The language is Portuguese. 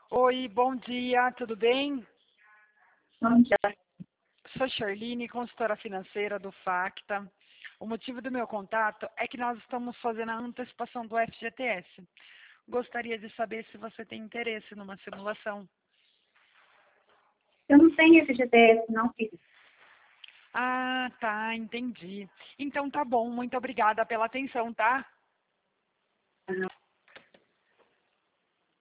Oi, bom dia, tudo bem? Bom dia. Sou Charline, consultora financeira do Facta. O motivo do meu contato é que nós estamos fazendo a antecipação do FGTS. Gostaria de saber se você tem interesse numa simulação. Eu não tenho FGTS, não, filho. Ah, tá, entendi. Então tá bom, muito obrigada pela atenção, tá?